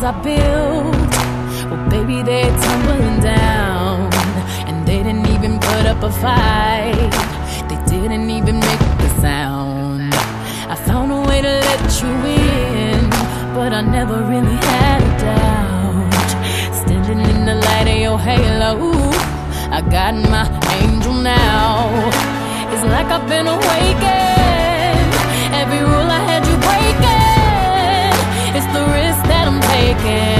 walls I built, well, baby, they're tumbling down. And they didn't even put up a fight, they didn't even make a sound. I found a way to let you in, but I never really had a doubt. Standing in the light of your halo, I got my angel now. It's like I've been awakened. Every rule I had you breaking, it's the risk that I'm taking.